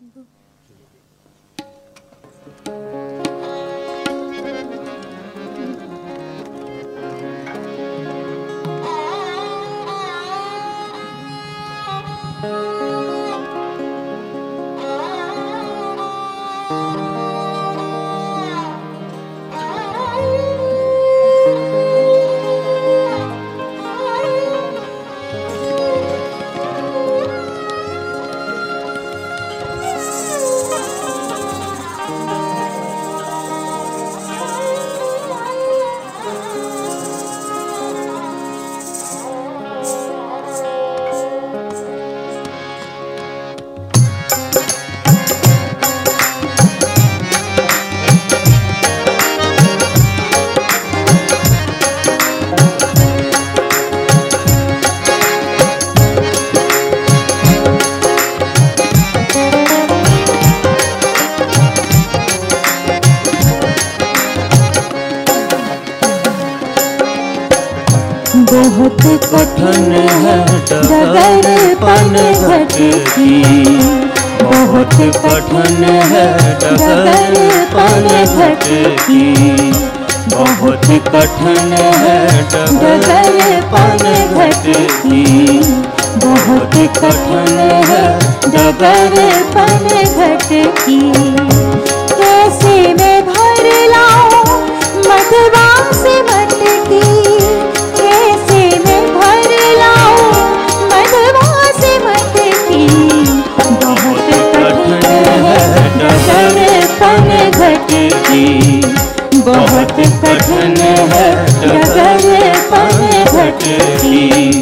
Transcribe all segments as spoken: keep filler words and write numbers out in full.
बहुत कठिन है डगर पन घट की, बहुत कठिन है डगर पन घट की, बहुत कठिन है डगर पन घट की, बहुत कठिन है डगर पन घट की। कैसे मैं भर लाऊं मधवा से मटकी, कैसे मैं भर लाऊं मधवा से मटकी, बहुत कठिन है डगर पन घट की, बहुत कठिन है डगर पन घट की।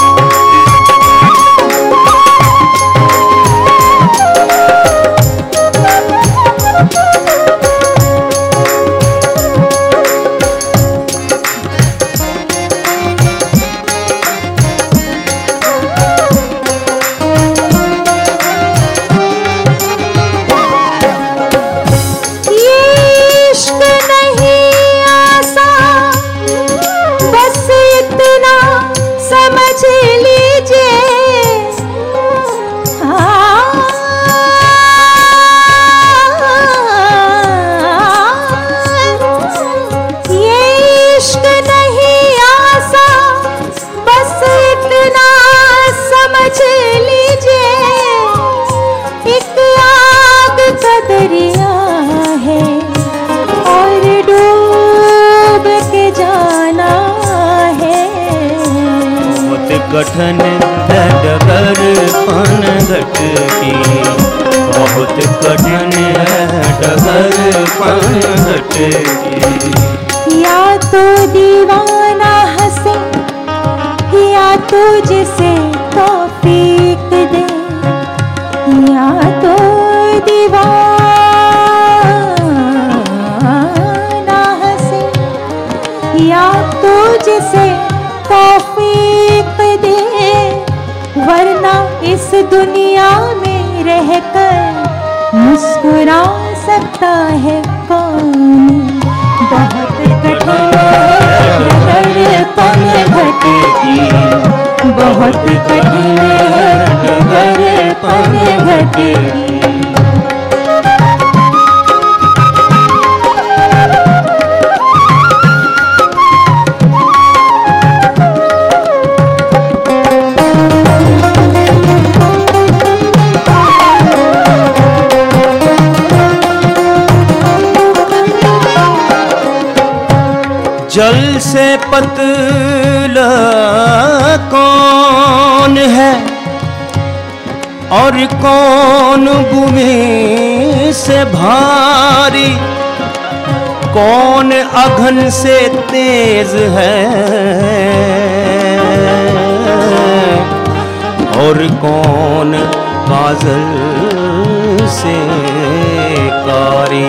कठिन है डगर पन घट की, बहुत कठिन है डगर पन घट की। या तो दीवाना हंसे या तुझसे तौफीक दे, या तो दीवाना हंसे या तुझसे तौफीक दे, वरना इस दुनिया में रहकर मुस्कुरा सकता है कौन। बहुत कठिन है डगर पन घट की, बहुत कठिन है डगर पन घट की। जल से पतला कौन है और कौन भूमि से भारी, कौन अघन से तेज है और कौन काजल से कारी।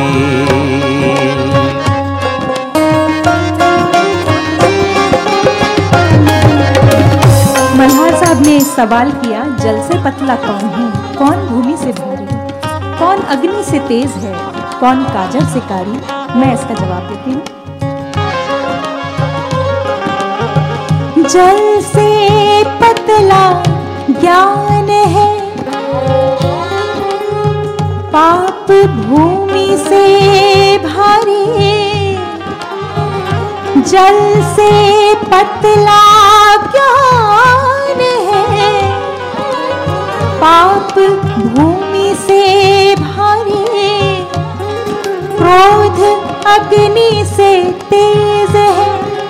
मल्हार साहब ने सवाल किया, जल से पतला कौन है, कौन भूमि से भारी, कौन अग्नि से तेज है, कौन काजल से कारी। मैं इसका जवाब देती हूँ। जल से पतला ज्ञान है पाप भूमि से भारी, जल से पतला ज्ञान है। पाप भूमि से भारी, क्रोध अग्नि से तेज है।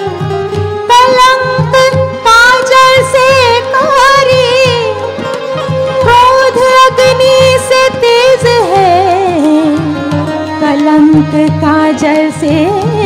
कलंक काजल से कारी, क्रोध अग्नि से तेज है। कलंक काजल से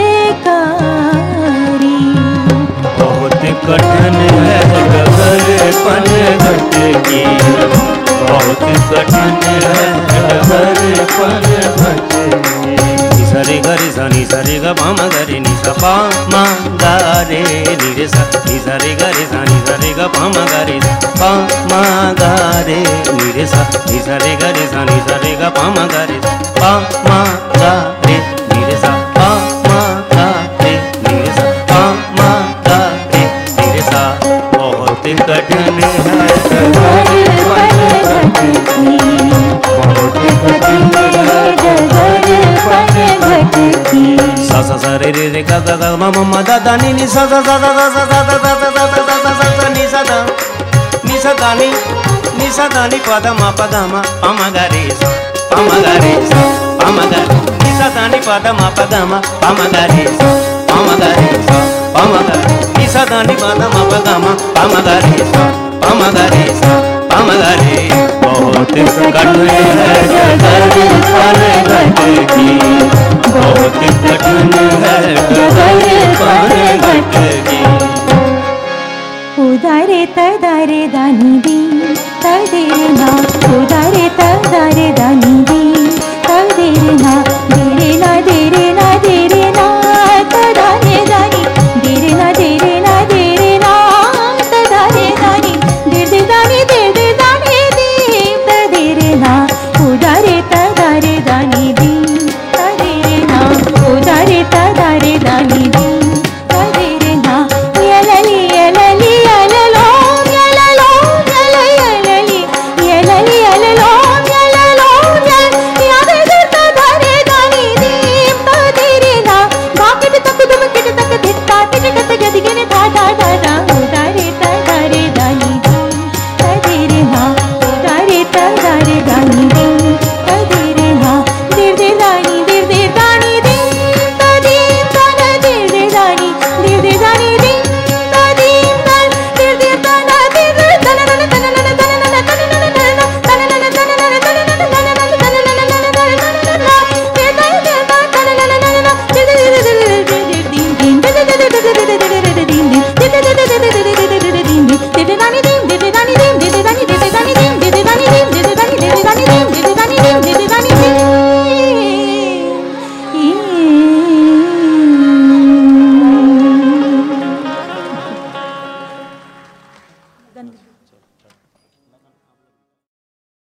कारी। बहुत कठिन है डगर पन घट की, बहुत कठिन है डगर पन घट की। सरे गरे सनी सरे ग पा म गरे नि सा पा म गा रे नि रे सा नि सरे गरे सनी सरे ग पा म गरे पा म गा रे नि रे सा नि सरे गरे सनी सरे ग पा म गरे पा म गा रे नि रे सा पा म गा रे नि रे सा पा म गा रे नि रे सा। बहुत कठिन है डगर पन घट की, बहुत कठिन है डगर पन घट की। सा सा सा रे रे रे गा गा गा म म म दा दा नि नि सा सा सा सा सा सा सा सा सा सा सा सा सा सा नि सा दा नि सा दा नि नि सा दा नि प दा म प दा म प म गा रे सा प म गा रे सा प म गा नि सा दा नि प दा म प दा म प म गा रे सा प म गा रे सा प म गा नि सा दा नि प दा म प दा म प म गा रे सा प म गा रे सा प म गा रे। बहुत कठिन है डगर पन घट की, बहुत कठिन है